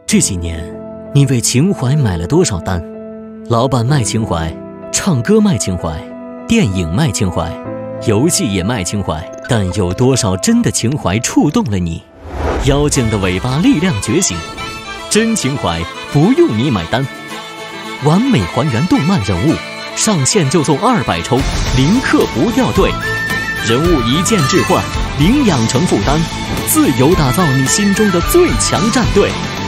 这几年，你为情怀买了多少单？老板卖情怀，唱歌卖情怀，电影卖情怀，游戏也卖情怀，但有多少真的情怀触动了你？妖精的尾巴力量觉醒，真情怀不用你买单。完美还原动漫人物，上线就送200抽，0氪不掉队，人物一键置换，零养成负担，自由打造你心中的最强战队。